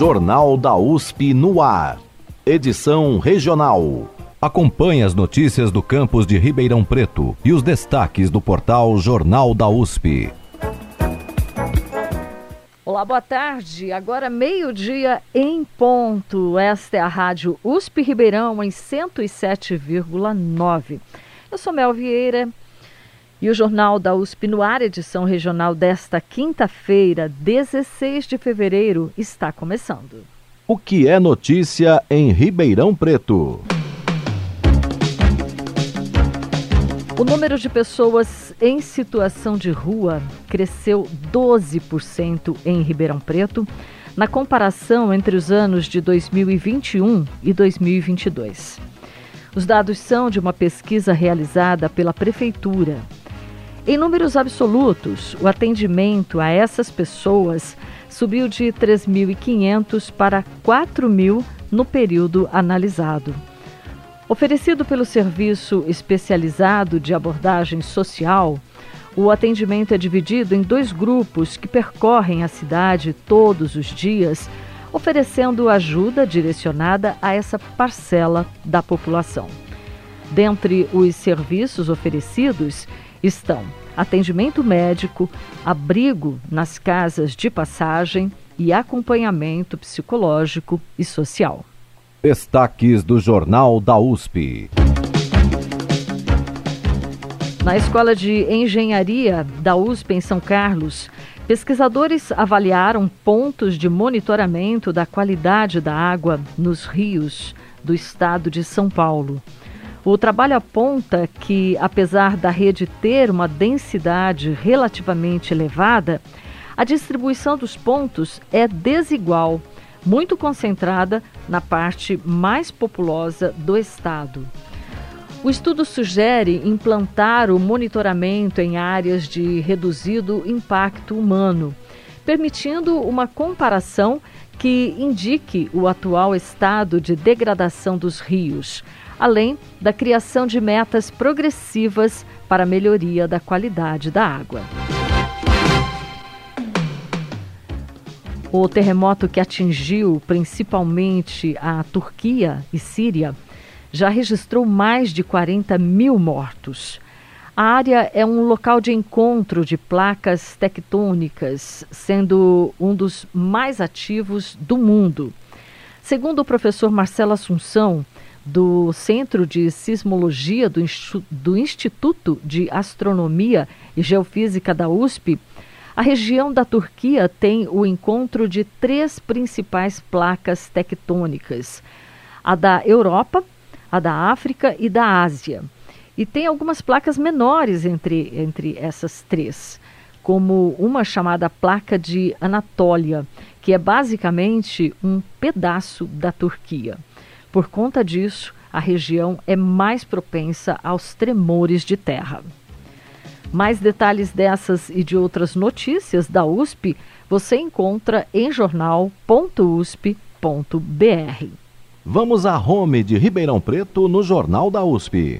Jornal da USP no ar. Edição regional. Acompanhe as notícias do campus de Ribeirão Preto e os destaques do portal Jornal da USP. Olá, boa tarde. Agora meio-dia em ponto. Esta é a Rádio USP Ribeirão em 107,9. Eu sou Mel Vieira e o Jornal da USP no ar, edição regional desta quinta-feira, 16 de fevereiro, está começando. O que é notícia em Ribeirão Preto? O número de pessoas em situação de rua cresceu 12% em Ribeirão Preto, na comparação entre os anos de 2021 e 2022. Os dados são de uma pesquisa realizada pela Prefeitura. Em números absolutos, o atendimento a essas pessoas subiu de 3.500 para 4.000 no período analisado. Oferecido pelo Serviço Especializado de Abordagem Social, o atendimento é dividido em 2 grupos que percorrem a cidade todos os dias, oferecendo ajuda direcionada a essa parcela da população. Dentre os serviços oferecidos estão atendimento médico, abrigo nas casas de passagem e acompanhamento psicológico e social. Destaques do Jornal da USP. Na Escola de Engenharia da USP em São Carlos, pesquisadores avaliaram pontos de monitoramento da qualidade da água nos rios do estado de São Paulo. O trabalho aponta que, apesar da rede ter uma densidade relativamente elevada, a distribuição dos pontos é desigual, muito concentrada na parte mais populosa do estado. O estudo sugere implantar o monitoramento em áreas de reduzido impacto humano, permitindo uma comparação que indique o atual estado de degradação dos rios, além da criação de metas progressivas para a melhoria da qualidade da água. O terremoto que atingiu principalmente a Turquia e Síria já registrou mais de 40.000 mortos. A área é um local de encontro de placas tectônicas, sendo um dos mais ativos do mundo. Segundo o professor Marcelo Assunção, do Centro de Sismologia do Instituto de Astronomia e Geofísica da USP, a região da Turquia tem o encontro de 3 principais placas tectônicas: a da Europa, a da África e da Ásia. E tem algumas placas menores entre essas 3, como uma chamada placa de Anatólia, que é basicamente um pedaço da Turquia. Por conta disso, a região é mais propensa aos tremores de terra. Mais detalhes dessas e de outras notícias da USP você encontra em jornal.usp.br. Vamos à home de Ribeirão Preto no Jornal da USP.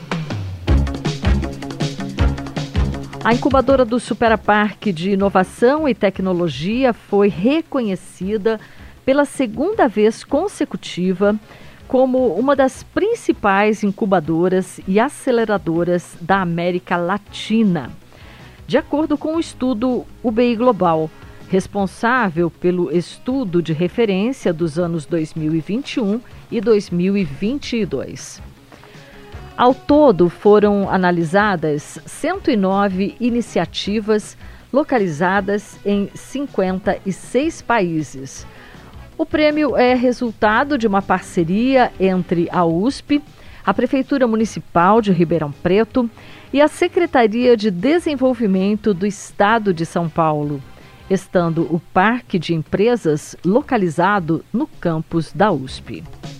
A incubadora do Supera Parque de Inovação e Tecnologia foi reconhecida pela 2ª vez consecutiva como uma das principais incubadoras e aceleradoras da América Latina, de acordo com o estudo UBI Global, responsável pelo estudo de referência dos anos 2021 e 2022. Ao todo, foram analisadas 109 iniciativas localizadas em 56 países. O prêmio é resultado de uma parceria entre a USP, a Prefeitura Municipal de Ribeirão Preto e a Secretaria de Desenvolvimento do Estado de São Paulo, estando o Parque de Empresas localizado no campus da USP.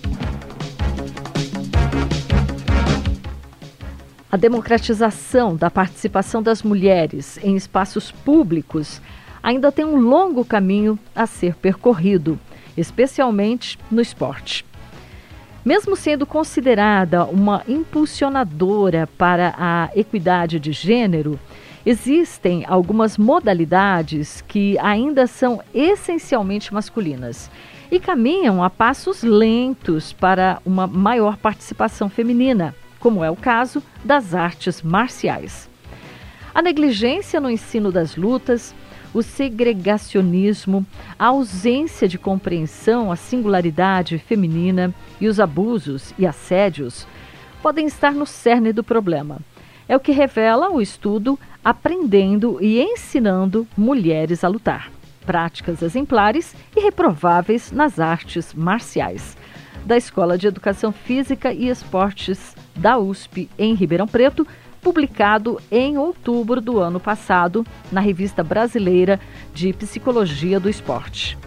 A democratização da participação das mulheres em espaços públicos ainda tem um longo caminho a ser percorrido, especialmente no esporte. Mesmo sendo considerada uma impulsionadora para a equidade de gênero Existem algumas modalidades que ainda são essencialmente masculinas e caminham a passos lentos para uma maior participação feminina, como é o caso das artes marciais. A negligência no ensino das lutas, o segregacionismo, a ausência de compreensão à singularidade feminina e os abusos e assédios podem estar no cerne do problema. É o que revela o estudo Aprendendo e Ensinando Mulheres a Lutar. Práticas exemplares e reprováveis nas artes marciais, da Escola de Educação Física e Esportes da USP, em Ribeirão Preto, publicado em outubro do ano passado na Revista Brasileira de Psicologia do Esporte.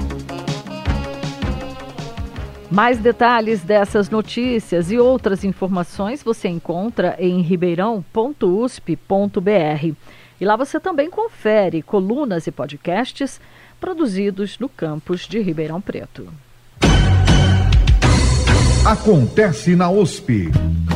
Mais detalhes dessas notícias e outras informações você encontra em ribeirão.usp.br. E lá você também confere colunas e podcasts produzidos no campus de Ribeirão Preto. Acontece na USP.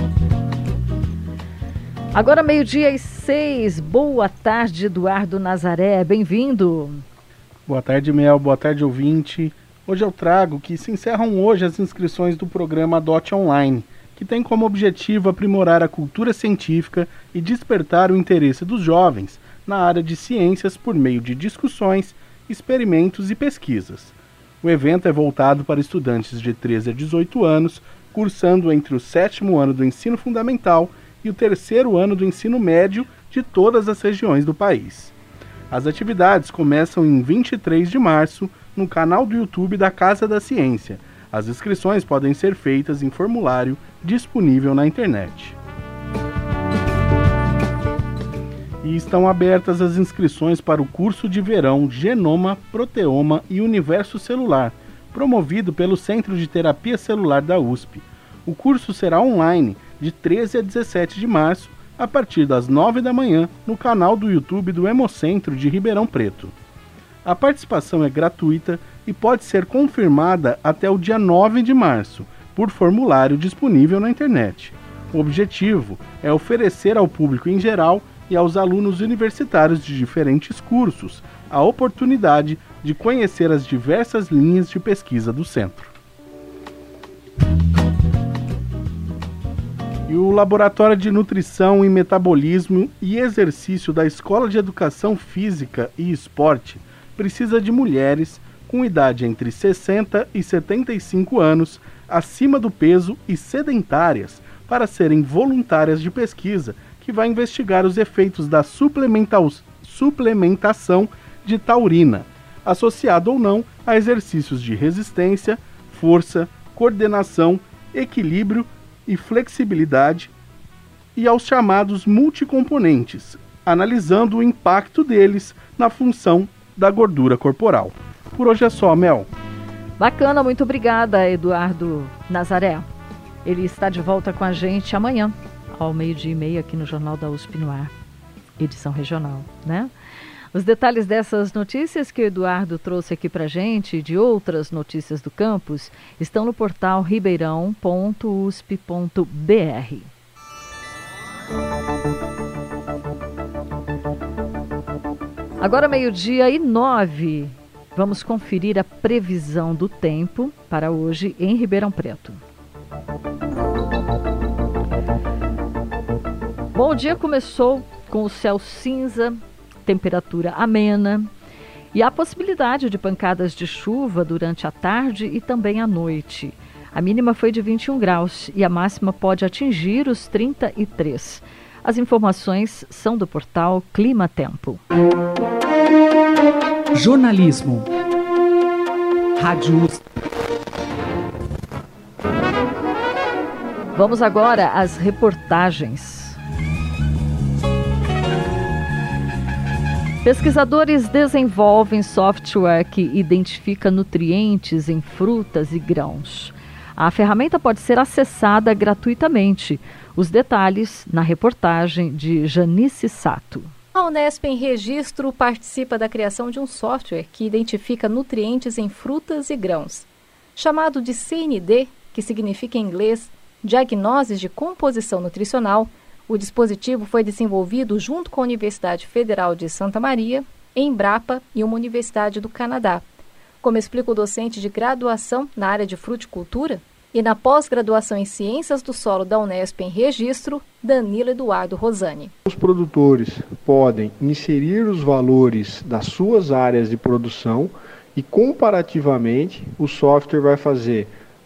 Agora 12:06. Boa tarde, Eduardo Nazaré. Bem-vindo. Boa tarde, Mel. Boa tarde, ouvinte. Hoje eu trago que se encerram hoje as inscrições do programa DOT Online, que tem como objetivo aprimorar a cultura científica e despertar o interesse dos jovens na área de ciências por meio de discussões, experimentos e pesquisas. O evento é voltado para estudantes de 13 a 18 anos, cursando entre o 7º ano do ensino fundamental e o 3º ano do ensino médio de todas as regiões do país. As atividades começam em 23 de março, no canal do YouTube da Casa da Ciência. As inscrições podem ser feitas em formulário disponível na internet. E estão abertas as inscrições para o curso de verão Genoma, Proteoma e Universo Celular, promovido pelo Centro de Terapia Celular da USP. O curso será online de 13 a 17 de março, a partir das 9 da manhã, no canal do YouTube do Hemocentro de Ribeirão Preto. A participação é gratuita e pode ser confirmada até o dia 9 de março, por formulário disponível na internet. O objetivo é oferecer ao público em geral e aos alunos universitários de diferentes cursos a oportunidade de conhecer as diversas linhas de pesquisa do centro. E o Laboratório de Nutrição e Metabolismo e Exercício da Escola de Educação Física e Esporte precisa de mulheres com idade entre 60 e 75 anos, acima do peso e sedentárias, para serem voluntárias de pesquisa, que vai investigar os efeitos da suplementação de taurina, associado ou não a exercícios de resistência, força, coordenação, equilíbrio e flexibilidade, e aos chamados multicomponentes, analisando o impacto deles na função da gordura corporal. Por hoje é só, Mel. Bacana, muito obrigada, Eduardo Nazaré. Ele está de volta com a gente amanhã, ao 12:30, aqui no Jornal da USP no Ar, edição regional, né? Os detalhes dessas notícias que o Eduardo trouxe aqui pra gente e de outras notícias do campus estão no portal ribeirão.usp.br. Agora 12:09, vamos conferir a previsão do tempo para hoje em Ribeirão Preto. Bom, o dia começou com o céu cinza, temperatura amena e há possibilidade de pancadas de chuva durante a tarde e também à noite. A mínima foi de 21 graus e a máxima pode atingir os 33. As informações são do portal Clima Tempo. Jornalismo. Rádio USP. Vamos agora às reportagens. Pesquisadores desenvolvem software que identifica nutrientes em frutas e grãos. A ferramenta pode ser acessada gratuitamente. Os detalhes na reportagem de Janice Sato. A Unesp em Registro participa da criação de um software que identifica nutrientes em frutas e grãos. Chamado de CND, que significa em inglês Diagnoses de Composição Nutricional, O dispositivo foi desenvolvido junto com a Universidade Federal de Santa Maria, Embrapa e uma universidade do Canadá, como explica o docente de graduação na área de fruticultura e na pós-graduação em Ciências do Solo da Unesp em Registro, Danilo Eduardo Rosani. Os produtores podem inserir os valores das suas áreas de produção e, comparativamente, o software vai fazer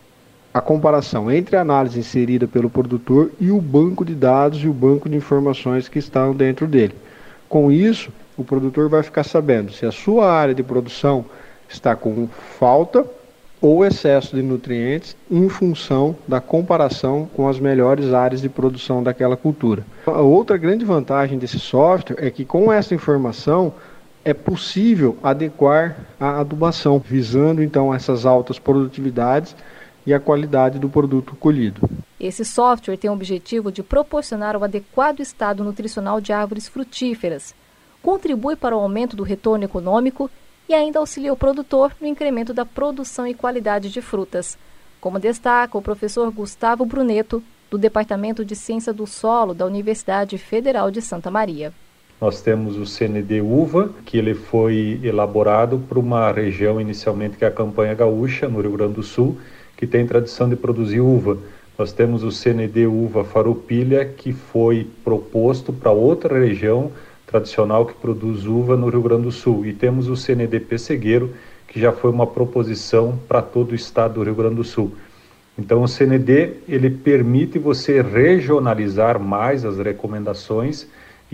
a comparação entre a análise inserida pelo produtor e o banco de dados e o banco de informações que estão dentro dele. Com isso, o produtor vai ficar sabendo se a sua área de produção está com falta ou excesso de nutrientes em função da comparação com as melhores áreas de produção daquela cultura. A outra grande vantagem desse software é que com essa informação é possível adequar a adubação, visando então essas altas produtividades e a qualidade do produto colhido. Esse software tem o objetivo de proporcionar o adequado estado nutricional de árvores frutíferas, contribui para o aumento do retorno econômico e ainda auxilia o produtor no incremento da produção e qualidade de frutas, como destaca o professor Gustavo Bruneto, do Departamento de Ciência do Solo da Universidade Federal de Santa Maria. Nós temos o CND Uva, que ele foi elaborado para uma região inicialmente que é a Campanha Gaúcha, no Rio Grande do Sul, que tem tradição de produzir uva. Nós temos o CND Uva Farroupilha, que foi proposto para outra região tradicional que produz uva no Rio Grande do Sul. E temos o CND Pessegueiro, que já foi uma proposição para todo o estado do Rio Grande do Sul. Então o CND ele permite você regionalizar mais as recomendações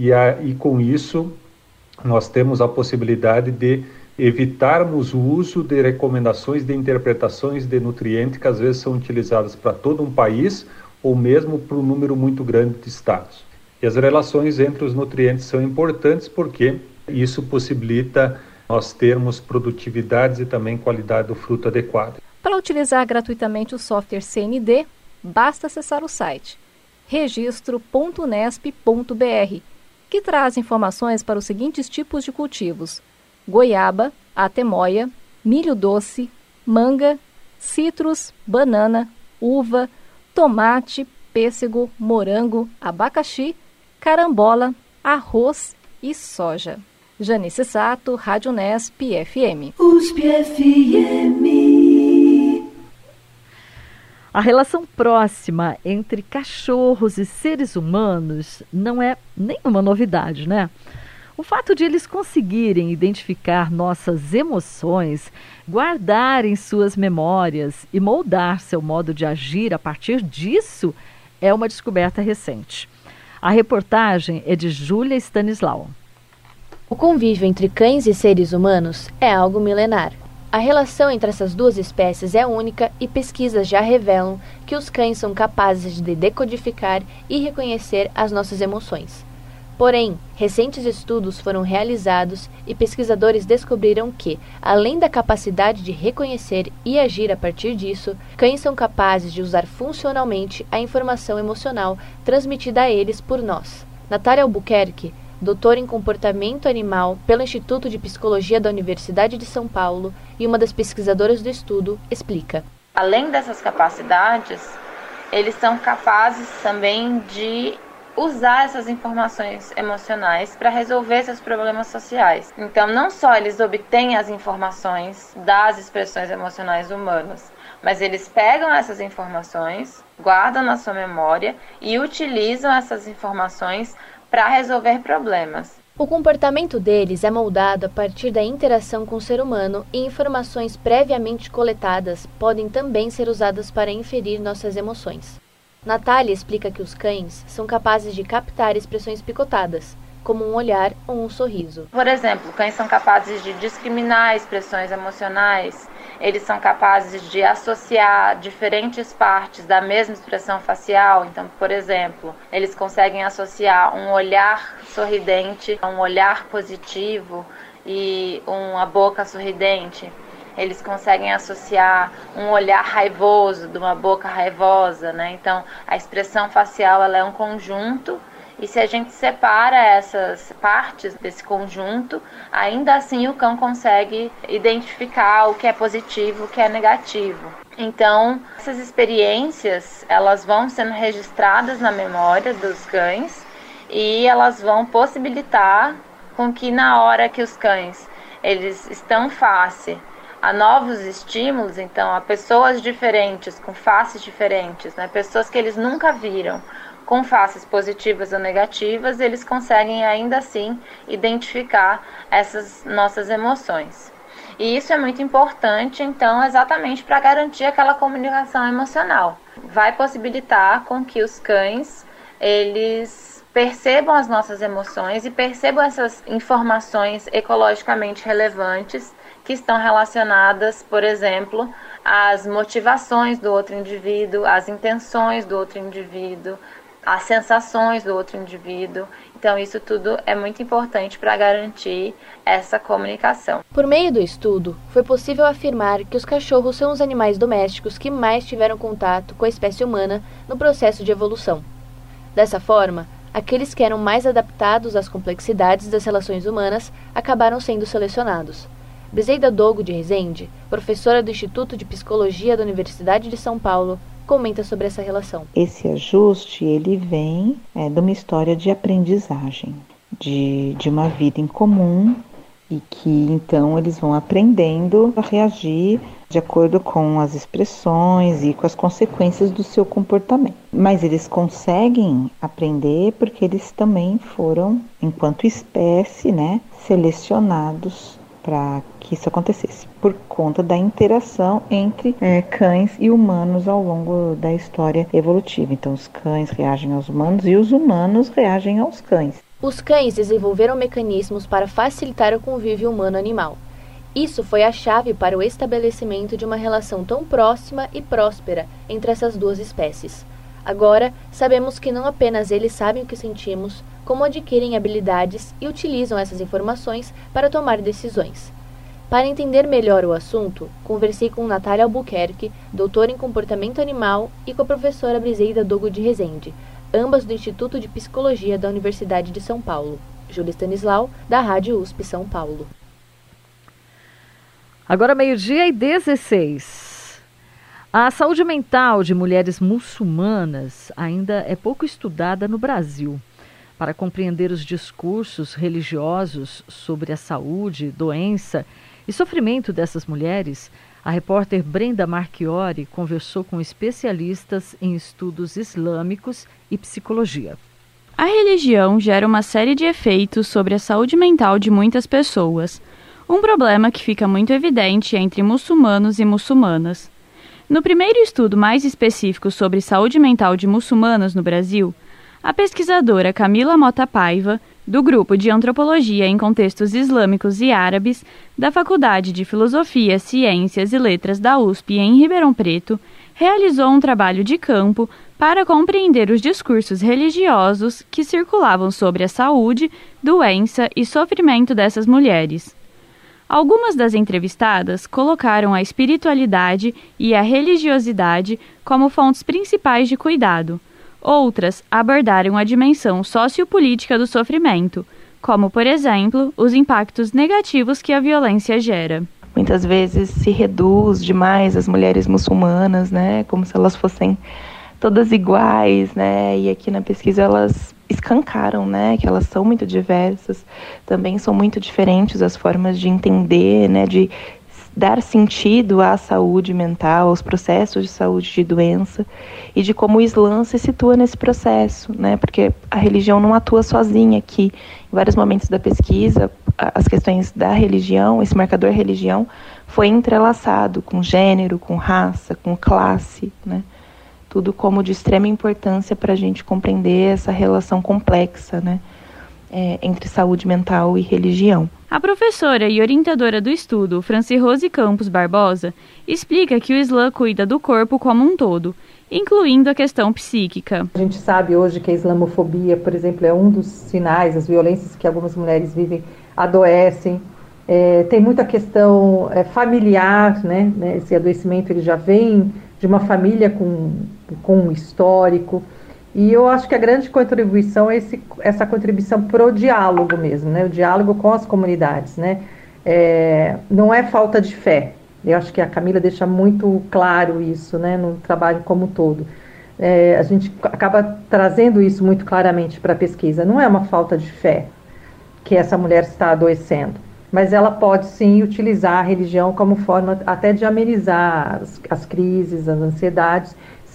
e com isso nós temos a possibilidade de evitarmos o uso de recomendações de interpretações de nutrientes que às vezes são utilizadas para todo um país ou mesmo para um número muito grande de estados. E as relações entre os nutrientes são importantes porque isso possibilita nós termos produtividades e também qualidade do fruto adequada. Para utilizar gratuitamente o software CND, basta acessar o site registro.unesp.br, que traz informações para os seguintes tipos de cultivos: goiaba, atemoia, milho doce, manga, citros, banana, uva, tomate, pêssego, morango, abacaxi, carambola, arroz e soja. Janice Sato, Rádio Unesp FM. USP FM. A relação próxima entre cachorros e seres humanos não é nenhuma novidade, né? O fato de eles conseguirem identificar nossas emoções, guardarem suas memórias e moldar seu modo de agir a partir disso é uma descoberta recente. A reportagem é de Júlia Stanislau. O convívio entre cães e seres humanos é algo milenar. A relação entre essas duas espécies é única e pesquisas já revelam que os cães são capazes de decodificar e reconhecer as nossas emoções. Porém, recentes estudos foram realizados e pesquisadores descobriram que, além da capacidade de reconhecer e agir a partir disso, cães são capazes de usar funcionalmente a informação emocional transmitida a eles por nós. Natália Albuquerque, doutora em comportamento animal pelo Instituto de Psicologia da Universidade de São Paulo e uma das pesquisadoras do estudo, explica. Além dessas capacidades, eles são capazes também de usar essas informações emocionais para resolver seus problemas sociais. Então, não só eles obtêm as informações das expressões emocionais humanas, mas eles pegam essas informações, guardam na sua memória e utilizam essas informações para resolver problemas. O comportamento deles é moldado a partir da interação com o ser humano e informações previamente coletadas podem também ser usadas para inferir nossas emoções. Natália explica que os cães são capazes de captar expressões picotadas, como um olhar ou um sorriso. Por exemplo, cães são capazes de discriminar expressões emocionais, eles são capazes de associar diferentes partes da mesma expressão facial. Então, por exemplo, eles conseguem associar um olhar sorridente a um olhar positivo e uma boca sorridente. Eles conseguem associar um olhar raivoso de uma boca raivosa, né? Então, a expressão facial ela é um conjunto. E se a gente separa essas partes desse conjunto, ainda assim o cão consegue identificar o que é positivo, o que é negativo. Então, essas experiências, elas vão sendo registradas na memória dos cães e elas vão possibilitar com que na hora que os cães eles estão face a novos estímulos, então a pessoas diferentes, com faces diferentes, né, pessoas que eles nunca viram, com faces positivas ou negativas, eles conseguem ainda assim identificar essas nossas emoções. E isso é muito importante, então, exatamente para garantir aquela comunicação emocional. Vai possibilitar com que os cães, eles percebam as nossas emoções e percebam essas informações ecologicamente relevantes que estão relacionadas, por exemplo, às motivações do outro indivíduo, às intenções do outro indivíduo, às sensações do outro indivíduo. Então, isso tudo é muito importante para garantir essa comunicação. Por meio do estudo, foi possível afirmar que os cachorros são os animais domésticos que mais tiveram contato com a espécie humana no processo de evolução. Dessa forma, aqueles que eram mais adaptados às complexidades das relações humanas acabaram sendo selecionados. Briseida Dogo de Rezende, professora do Instituto de Psicologia da Universidade de São Paulo, comenta sobre essa relação. Esse ajuste, ele vem de uma história de aprendizagem, de uma vida em comum, e que então eles vão aprendendo a reagir de acordo com as expressões e com as consequências do seu comportamento. Mas eles conseguem aprender porque eles também foram, enquanto espécie, selecionados para que isso acontecesse, por conta da interação entre cães e humanos ao longo da história evolutiva. Então, os cães reagem aos humanos e os humanos reagem aos cães. Os cães desenvolveram mecanismos para facilitar o convívio humano-animal. Isso foi a chave para o estabelecimento de uma relação tão próxima e próspera entre essas duas espécies. Agora, sabemos que não apenas eles sabem o que sentimos, como adquirem habilidades e utilizam essas informações para tomar decisões. Para entender melhor o assunto, conversei com Natália Albuquerque, doutora em comportamento animal, e com a professora Briseida Dogo de Rezende, ambas do Instituto de Psicologia da Universidade de São Paulo. Júlia Stanislau, da Rádio USP São Paulo. Agora 12:16. A saúde mental de mulheres muçulmanas ainda é pouco estudada no Brasil. Para compreender os discursos religiosos sobre a saúde, doença e sofrimento dessas mulheres, a repórter Brenda Marchiori conversou com especialistas em estudos islâmicos e psicologia. A religião gera uma série de efeitos sobre a saúde mental de muitas pessoas. Um problema que fica muito evidente entre muçulmanos e muçulmanas. No primeiro estudo mais específico sobre saúde mental de muçulmanas no Brasil, a pesquisadora Camila Mota Paiva, do Grupo de Antropologia em Contextos Islâmicos e Árabes, da Faculdade de Filosofia, Ciências e Letras da USP em Ribeirão Preto, realizou um trabalho de campo para compreender os discursos religiosos que circulavam sobre a saúde, doença e sofrimento dessas mulheres. Algumas das entrevistadas colocaram a espiritualidade e a religiosidade como fontes principais de cuidado. Outras abordaram a dimensão sociopolítica do sofrimento, como, por exemplo, os impactos negativos que a violência gera. Muitas vezes se reduz demais as mulheres muçulmanas, como se elas fossem todas iguais, e aqui na pesquisa elas escancaram, que elas são muito diversas, também são muito diferentes as formas de entender, de dar sentido à saúde mental, aos processos de saúde de doença e de como o Islã se situa nesse processo, porque a religião não atua sozinha aqui. Em vários momentos da pesquisa, as questões da religião, esse marcador religião, foi entrelaçado com gênero, com raça, com classe, tudo como de extrema importância para a gente compreender essa relação complexa, entre saúde mental e religião. A professora e orientadora do estudo, Francirose Campos Barbosa, explica que o Islã cuida do corpo como um todo, incluindo a questão psíquica. A gente sabe hoje que a islamofobia, por exemplo, é um dos sinais, as violências que algumas mulheres vivem, adoecem. Tem muita questão familiar, esse adoecimento ele já vem de uma família com um histórico. E eu acho que a grande contribuição é essa contribuição para o diálogo mesmo, o diálogo com as comunidades, não é falta de fé, Eu acho que a Camila deixa muito claro isso, né, no trabalho como um todo. A gente acaba trazendo isso muito claramente para a pesquisa. Não é uma falta de fé que essa mulher está adoecendo, mas ela pode sim utilizar a religião como forma até de amenizar as crises, as ansiedades,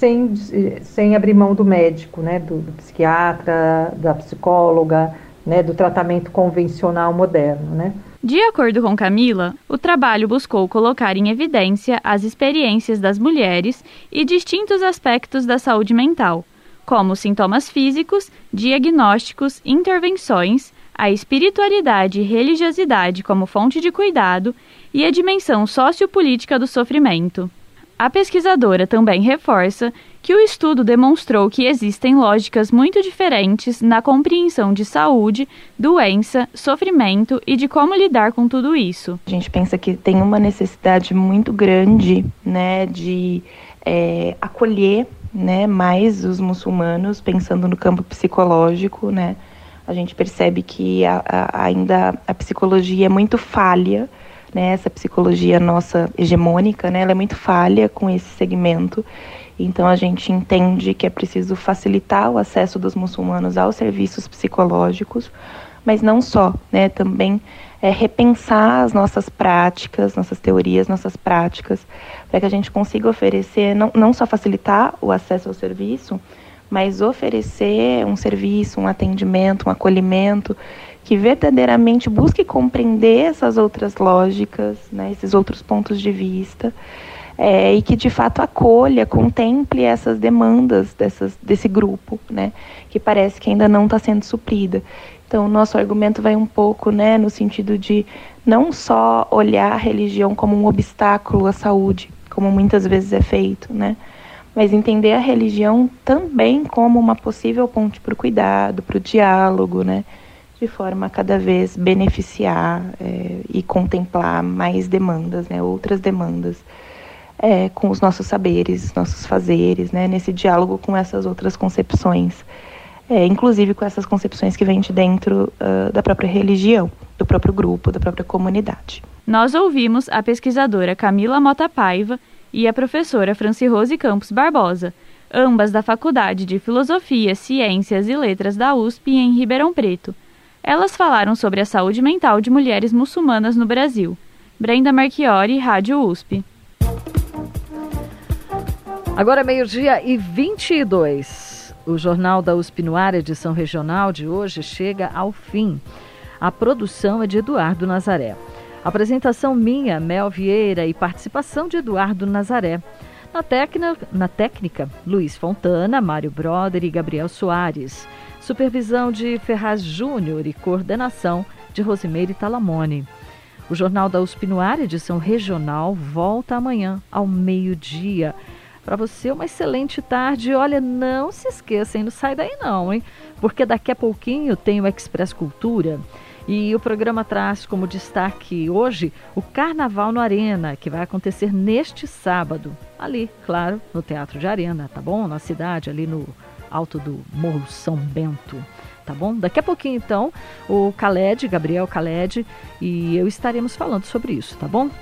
sem abrir mão do médico, né, do psiquiatra, da psicóloga, né, do tratamento convencional moderno, né? De acordo com Camila, o trabalho buscou colocar em evidência as experiências das mulheres e distintos aspectos da saúde mental, como sintomas físicos, diagnósticos, intervenções, a espiritualidade e religiosidade como fonte de cuidado e a dimensão sociopolítica do sofrimento. A pesquisadora também reforça que o estudo demonstrou que existem lógicas muito diferentes na compreensão de saúde, doença, sofrimento e de como lidar com tudo isso. A gente pensa que tem uma necessidade muito grande, né, de acolher, né, mais os muçulmanos, pensando no campo psicológico, né. A gente percebe que ainda a psicologia é muito falha, né, essa psicologia nossa hegemônica, né, ela é muito falha com esse segmento. Então a gente entende que é preciso facilitar o acesso dos muçulmanos aos serviços psicológicos, mas não só, né, também repensar as nossas práticas, nossas teorias, nossas práticas, para que a gente consiga oferecer, não só facilitar o acesso ao serviço, mas oferecer um serviço, um atendimento, um acolhimento que verdadeiramente busque compreender essas outras lógicas, né, esses outros pontos de vista, e que de fato acolha, contemple essas demandas desse grupo, né, que parece que ainda não está sendo suprida. Então, o nosso argumento vai um pouco, né, no sentido de não só olhar a religião como um obstáculo à saúde, como muitas vezes é feito, né, mas entender a religião também como uma possível ponte para o cuidado, para o diálogo, né, de forma a cada vez beneficiar e contemplar mais demandas, né, outras demandas, com os nossos saberes, nossos fazeres, né, nesse diálogo com essas outras concepções, inclusive com essas concepções que vêm de dentro da própria religião, do próprio grupo, da própria comunidade. Nós ouvimos a pesquisadora Camila Mota Paiva e a professora Francirose Campos Barbosa, ambas da Faculdade de Filosofia, Ciências e Letras da USP em Ribeirão Preto. Elas falaram sobre a saúde mental de mulheres muçulmanas no Brasil. Brenda Marchiori, Rádio USP. Agora 12h22. O Jornal da USP no Ar, edição regional de hoje, chega ao fim. A produção é de Eduardo Nazaré. Apresentação minha, Mel Vieira, e participação de Eduardo Nazaré. Na técnica, Luiz Fontana, Mário Broder e Gabriel Soares. Supervisão de Ferraz Júnior e coordenação de Rosimeire Talamone. O Jornal da USP no Ar, edição regional, volta amanhã ao meio-dia. Para você, uma excelente tarde. Olha, não se esqueça, hein? Não sai daí não, hein? Porque daqui a pouquinho tem o Express Cultura. E o programa traz como destaque hoje o Carnaval no Arena, que vai acontecer neste sábado. Ali, claro, no Teatro de Arena, tá bom? Na cidade, ali no alto do Morro São Bento, tá bom? Daqui a pouquinho, então, o Khaled, Gabriel Khaled, e eu estaremos falando sobre isso, tá bom?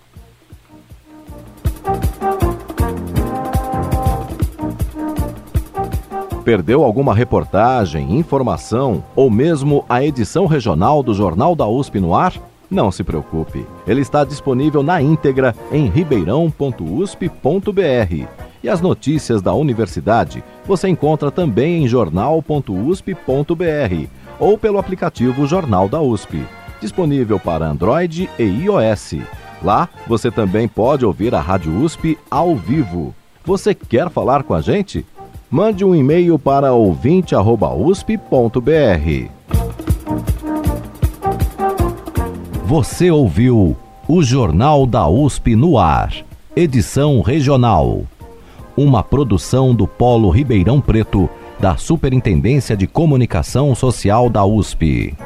Perdeu alguma reportagem, informação ou mesmo a edição regional do Jornal da USP no Ar? Não se preocupe, ele está disponível na íntegra em ribeirão.usp.br. E as notícias da universidade você encontra também em jornal.usp.br ou pelo aplicativo Jornal da USP, disponível para Android e iOS. Lá você também pode ouvir a Rádio USP ao vivo. Você quer falar com a gente? Mande um e-mail para ouvinte@usp.br. Você ouviu o Jornal da USP no Ar, edição regional. Uma produção do Polo Ribeirão Preto, da Superintendência de Comunicação Social da USP.